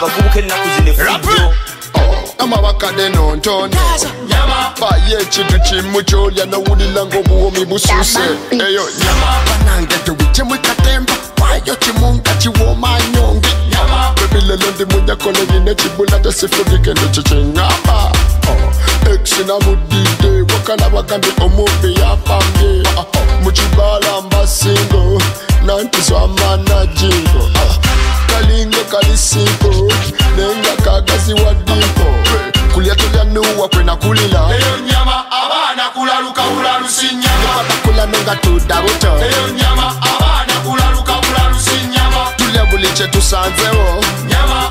abavubuka ennaku zino efuddo amabakade nontono baye ekintu kimu kyolya nowulira ng'obuwomi busuuse eyo nyama banange tubikyemu katemba wayo kimu nga kiwooma nyonge bebilelo ndi munyakole nina ekibula tesifugike ndo kikyeŋŋamba eksina mudidde wakala bagambye omumbi yapambye mukibala mbasingo nantizwamana jingo kalingo kalisingo nenga kagazi wa dimpo kulya tulya nuwa kwena kulila eyo nyama abaana kulaluka bulalusi nyama bakula nonga tudabuto eyo nyama abaana kulaluka bulalusi nyama tulya buli kye tusanzewo nyama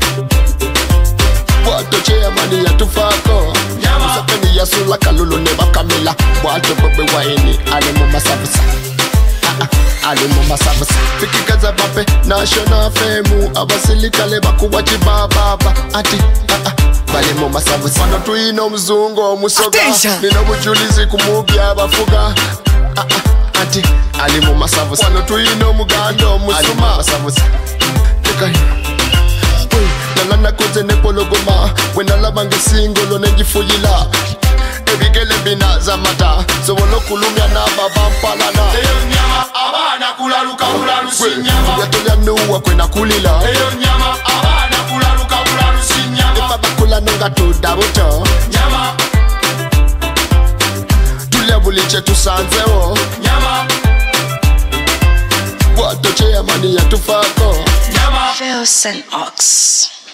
bwato kyeyamani yatufaako musapeni yasula kalulu ne bakamela bwato bwebwe waini ali mu masabusa ali mu masabusa fikikaza bape national fame abasilikale bakuwa kibababa ati bali mu masabusa wano tuyina omuzungu omusoga nina obujulizi ku mubi abafuga ati ali mu masabusa wano tuyina omuganda omusuma nalanakoze nepologoma bwenalaba ngesingolo nenjifuyila ebigele binaza mata sobola okulumya n'ababampalana eyo nyama abaana kulaluka bulalusi nyama yatolya nuwa kwena kulila eyo nyama abaana kulaluka bulalusi nyama bakula nonga tudabuto nyama tulya buli kye tusanzewo nyama bwato kyeyamani yatufaako Phil St. Ox.